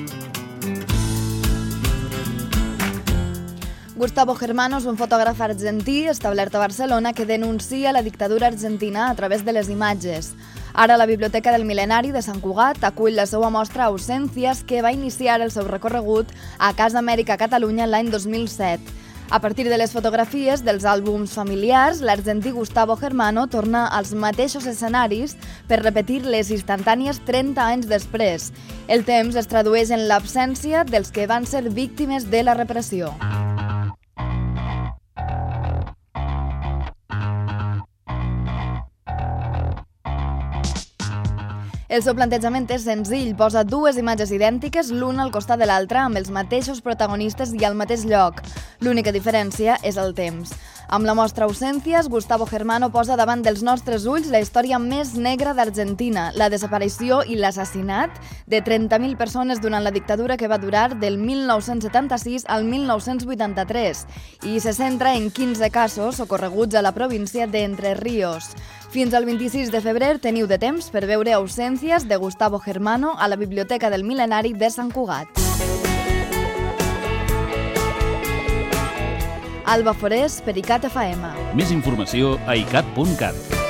Gustavo Germano és un fotògraf argentí establert a Barcelona que denuncia la dictadura argentina a través de les imatges. Ara la Biblioteca del Mil·lenari de Sant Cugat acull la seva mostra Ausències, que va iniciar el seu recorregut a Casa Amèrica Catalunya l'any 2007. A partir de les fotografies dels àlbums familiars, l'argentí Gustavo Germano torna als mateixos escenaris per repetir les instantànies 30 anys després. El temps es tradueix en l'absència dels que van ser víctimes de la repressió. El seu plantejament és senzill, posa dues imatges idèntiques l'una al costat de l'altra amb els mateixos protagonistes i al mateix lloc. L'única diferència és el temps. Amb la mostra Ausències, Gustavo Germano posa davant dels nostres ulls la història més negra d'Argentina, la desaparició i l'assassinat de 30.000 persones durant la dictadura que va durar del 1976 al 1983 i se centra en 15 casos ocorreguts a la província d'Entre Ríos. Fins al 26 de febrer teniu de temps per veure Ausències de Gustavo Germano a la Biblioteca del Mil·lenari de Sant Cugat. Alba Forés, per ICAT FM. Més informació a icat.cat.